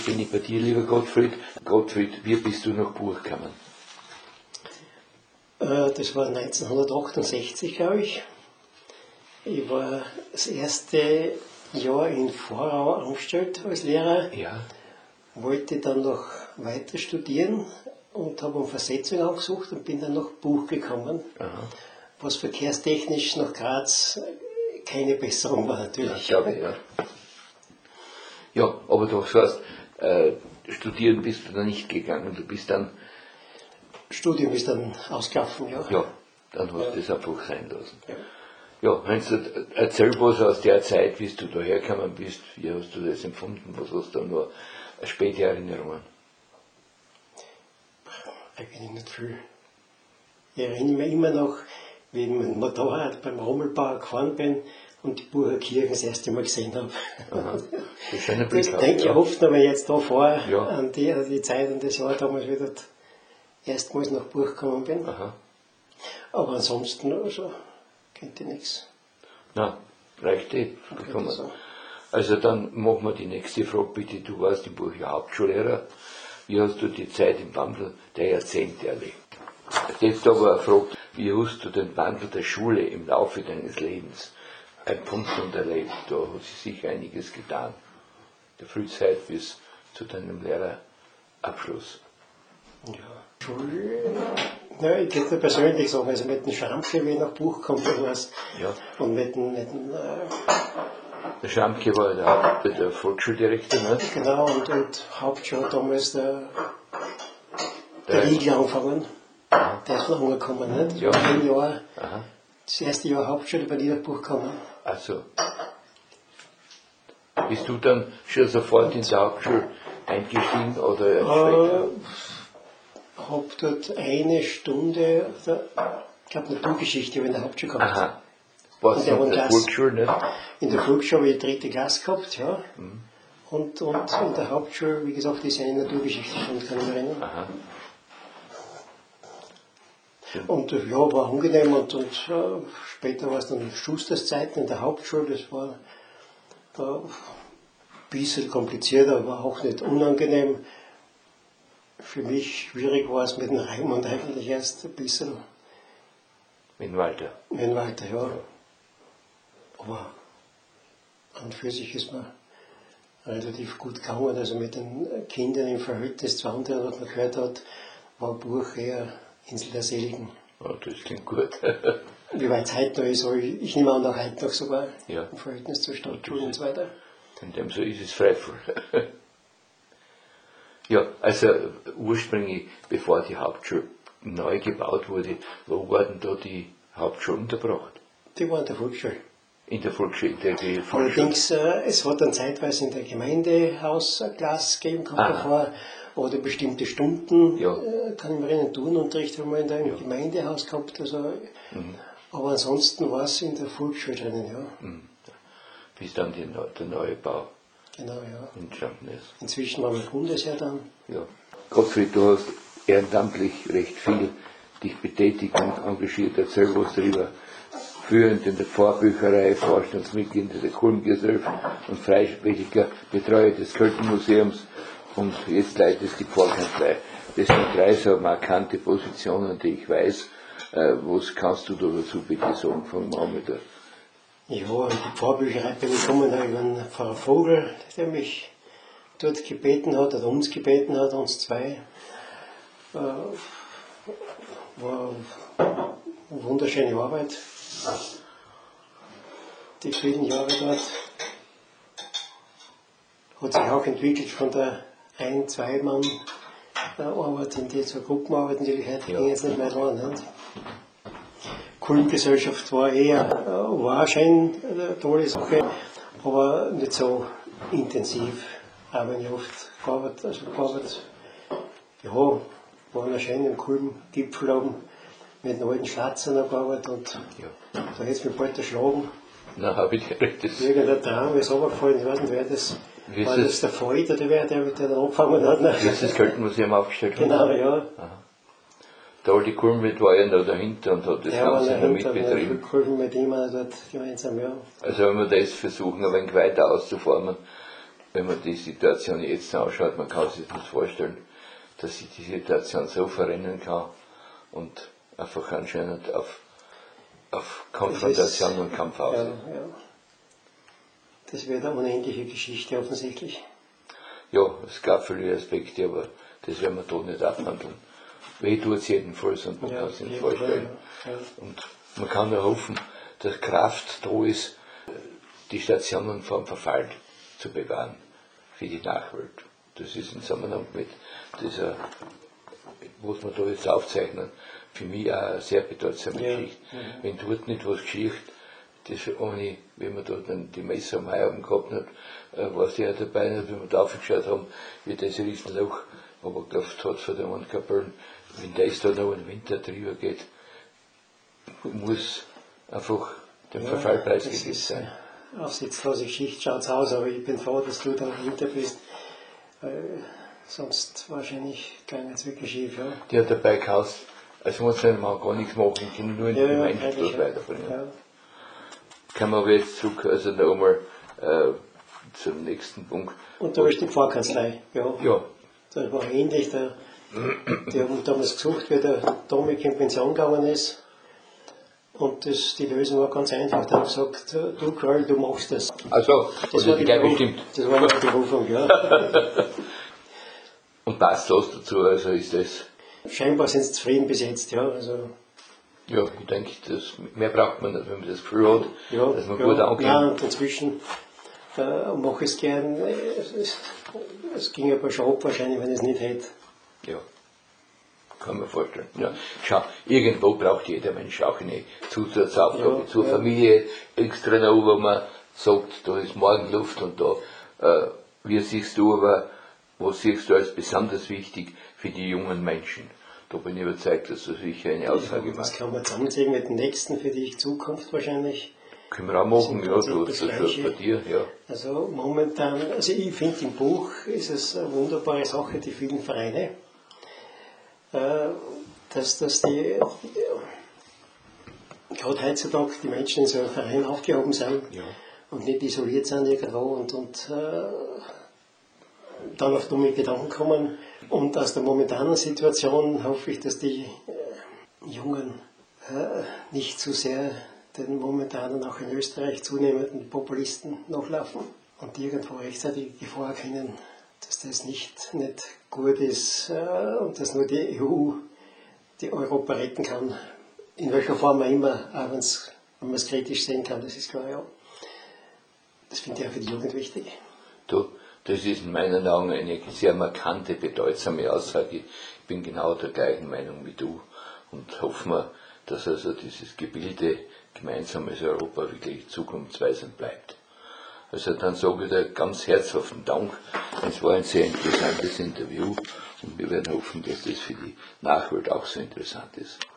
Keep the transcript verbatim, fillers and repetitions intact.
Bin ich bei dir, lieber Gottfried. Gottfried, wie bist du nach Buch gekommen? Das war neunzehnhundertachtundsechzig, glaube ich. Ich war das erste Jahr in Vorau angestellt als Lehrer. Ja. Wollte dann noch weiter studieren und habe um Versetzung angesucht und bin dann nach Buch gekommen. Aha. Was verkehrstechnisch nach Graz keine Besserung war natürlich. Ja, glaube ich, ja. Ja, aber du hast äh, studieren bist du da nicht gegangen, du bist dann... Studium ist dann ausgelaufen, ja. Ja, dann hast du Ja. das einfach sein lassen. Ja. Ja, wenn du, erzähl was aus der Zeit, wie du da hergekommen bist, wie hast du das empfunden, was hast du da nur späte Erinnerungen? Eigentlich nicht viel. Ich erinnere mich immer noch, wie ich mit dem Motorrad beim Rommelbauer gefahren bin und die Bucher Kirchen das erste Mal gesehen habe. Aha. Das ist ein Das Blick, denke ich ja. oft, wenn ich jetzt da fahre, Ja. an, die, an die Zeit und das Jahr damals wieder erstmals nach Buch gekommen bin. Aha. Aber ansonsten, also, kennt ihr nichts. Na, reicht eh. Okay, so. Also dann machen wir die nächste Frage bitte. Du warst im Bucher Hauptschullehrer. Wie hast du die Zeit im Wandel der Jahrzehnte erlebt? Jetzt aber eine Frage, wie hast du den Wandel der Schule im Laufe deines Lebens empfunden und erlebt? Da hat sich sicher einiges getan. Der Frühzeit bis zu deinem Lehrerabschluss. Ja. Schule, ja, ich könnte persönlich sagen, also mit dem Schramke, wie ich nach Buch gekommen bin, Ja. und mit dem, mit dem äh, Der Schamke war der, Haupt, der Volksschuldirektor, ne? genau, und, und Hauptschule damals der, der Der- Riegel angefangen. Der ist noch angekommen, nicht? Das Ja. war ein Jahr, Aha. das erste Jahr Hauptschule bei dir nach Buch gekommen. Also, bist du dann schon sofort in der Hauptschule eingestiegen oder erst später? Ich habe dort eine Stunde, oder, ich glaube Naturgeschichte, habe ich in der Hauptschule gehabt. Aha. Was Und der in der Klasse. Volksschule, nicht? In der Volksschule habe ich die dritte Klasse gehabt, ja. Mhm. Und, und in der Hauptschule, wie gesagt, ist eine Naturgeschichte schon, kann ich mich erinnern. Aha. Und äh, ja, war angenehm und, und äh, später war es dann Schusterszeiten in der Hauptschule, das war äh, ein bisschen komplizierter, aber auch nicht unangenehm. Für mich schwierig war es mit dem Raimund eigentlich erst ein bisschen, Mit Walter. wenn weiter, ja. Aber an und für sich ist mir relativ gut gegangen, also mit den Kindern im Verhältnis zu anderen, was man gehört hat, war Buch eher Insel der Seligen. Oh, das klingt gut. Wie weit es heute noch ist, aber ich, ich nehme an, auch heute noch sogar Ja. im Verhältnis zur Stadtschule und so weiter. In dem so ist es freifall. Ja, also ursprünglich, bevor die Hauptschule neu gebaut wurde, wo wurden da die Hauptschulen untergebracht? Die waren in der Volksschule. In der Volksschule, der die Volksschule. Allerdings, äh, es hat dann zeitweise in der Gemeindehausklasse gegeben, gehabt Aha. davor, oder bestimmte Stunden, Ja. äh, kann ich mich erinnern, Turnunterricht haben wir in der Ja. Gemeindehaus gehabt, also, Mhm. aber ansonsten war es in der Volksschule drinnen, ja. Mhm. Bis dann die, Neu- der neue Bau Genau, ja. entstanden ist. Inzwischen waren wir Bundesheer dann. Ja. Gottfried, du hast ehrenamtlich recht viel dich betätigt und engagiert. Erzähl was darüber. Führend in der Pfarrbücherei, Vorstandsmitglied der Kulmgesellschaft und freiwilliger Betreuer des Kölnmuseums und jetzt leitest die Pfarrkanzlei. Das sind drei so markante Positionen, die ich weiß. Äh, was kannst du dazu bitte sagen? Fangen wir an mit der. Ja, in die Pfarrbücherei bin ich gekommen, da über den Pfarrer Vogel, der mich dort gebeten hat, oder uns gebeten hat, uns zwei. Äh, war eine wunderschöne Arbeit. Die vielen Jahre dort. Hat sich auch entwickelt von der ein-, zwei-Mann Arbeit in die zur Gruppenarbeit, natürlich heute Ja. ging es nicht mehr dran. Nicht? Kultgesellschaft war eher, äh, war schon eine tolle Sache, aber nicht so intensiv. Auch wenn ich oft gearbeitet, also gearbeitet, ja, waren ja schön im Kulmgipfel oben mit den alten Schlatzern noch gearbeitet und Ja. da hätte es mich bald erschlagen. Na, habe ich gerecht. Das Irgendein Traum ist runtergefallen, ich weiß nicht, wer das, Wie ist war das? das der Freud oder wer, der mit der dann angefangen hat. Ne? ist das Kölnmuseum aufgestellt worden. Genau, ja. Der alte Kulmwirt war ja noch dahinter und hat das Der war Ganze noch dahinter, hat mitbetrieben. geholfen mit ihm auch dort gemeinsam, ja. Also wenn wir das versuchen, ein wenig weiter auszuformen, wenn man die Situation jetzt anschaut, man kann sich nicht vorstellen, dass sich die Situation so verrennen kann und einfach anscheinend auf, auf Konfrontation ist, und Kampf aus. Ja, ja. Das wird eine unendliche Geschichte offensichtlich. Ja, es gab viele Aspekte, aber das werden wir dort nicht abhandeln. Weh tut es jedenfalls und man ja, kann es sich vorstellen. Ja. Und man kann nur hoffen, dass Kraft da ist, die Stationen vom Verfall zu bewahren für die Nachwelt. Das ist im Zusammenhang mit dieser, was wir da jetzt aufzeichnen, für mich auch eine sehr bedeutsame ja. Geschichte. Mhm. Wenn dort nicht was geschieht, das ohne, wenn man dort dann die Messer am Heiabend gehabt hat, äh, war sie ja dabei, nicht, wenn wir da aufgeschaut haben, wie das Riesenloch, aber gedacht hat von der einen Kapellen, wenn das da noch im Winter drüber geht, muss einfach dem ja, Verfall preisgegeben sein. Aussichtslose Geschichte schaut es aus, aber ich bin froh, dass du da dahinter bist. Äh, sonst wahrscheinlich ging es wirklich schief. Ja. Die hat dabei gehaust, also muss man gar nichts machen, ich kann nur in ja, die ja, Gemeinschaft ja. weiterbringen. Ja. Kann man aber jetzt zurück, also noch einmal äh, zum nächsten Punkt. Und da ist die Pfarrkanzlei. Ja. Ja. Das war ähnlich. Der, die haben damals gesucht, wie der Dominik in Pension gegangen ist. Und das, die Lösung war ganz einfach. Der hat gesagt, du Karl, du machst das. Also, das war die gleich Beruf, bestimmt. Das war die Berufung, ja. Und passt das dazu, also ist das. Scheinbar sind sie zufrieden bis jetzt, ja. Also, ja, ich denke, das, mehr braucht man nicht, wenn man das Gefühl hat, ja, dass man ja, gut ankommt. Ja, und inzwischen äh, mache ich es gern. Es, es, es ging aber schon ab, wahrscheinlich, wenn ich es nicht hätte. Ja, kann man vorstellen. Ja. Schau, irgendwo braucht jeder Mensch auch eine Zusatzaufgabe Ja, zur ja. Familie extra noch, wo man sagt, da ist Morgenluft und da, äh, wie siehst du aber, was siehst du als besonders wichtig für die jungen Menschen? Da bin ich überzeugt, dass du sicher eine Aussage Ja, das machst. kann man zusammenziehen mit den nächsten, für die Zukunft wahrscheinlich. Können wir auch machen, ja, Das du ist hast das schon bei dir, ja. Also momentan, also ich finde im Buch ist es eine wunderbare Sache, die vielen Vereine, äh, dass, dass die, gerade heutzutage die Menschen in so einem Verein aufgehoben sind Ja. und nicht isoliert sind irgendwo und, und äh, dann auf dumme Gedanken kommen. Und aus der momentanen Situation hoffe ich, dass die äh, Jungen äh, nicht zu sehr den momentanen, auch in Österreich zunehmenden Populisten nachlaufen und irgendwo rechtzeitig die Gefahr erkennen, dass das nicht, nicht gut ist äh, und dass nur die E U die Europa retten kann. In welcher Form auch immer, auch wenn's, wenn man es kritisch sehen kann, das ist klar, ja. Das finde ich auch für die Jugend wichtig. Du, das ist in meinen Augen eine sehr markante, bedeutsame Aussage. Ich bin genau der gleichen Meinung wie du und hoffe mir, dass also dieses Gebilde gemeinsames Europa wirklich zukunftsweisend bleibt. Also dann sage ich dir ganz herzhaften Dank. Es war ein sehr interessantes Interview und wir werden hoffen, dass das für die Nachwelt auch so interessant ist.